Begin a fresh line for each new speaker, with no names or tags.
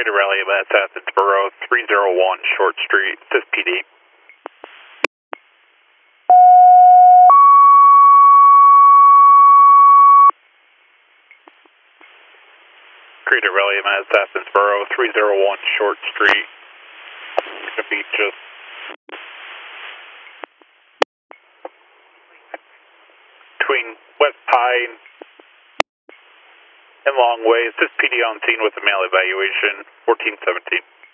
Creator Rally at Athens Borough, 301 Short Street, Fifth PD. Creator Rally at Athens Borough, 301 Short Street. It's going to be just between West Pine and Long Way. Fifth PD on scene with a mail evaluation, 1417.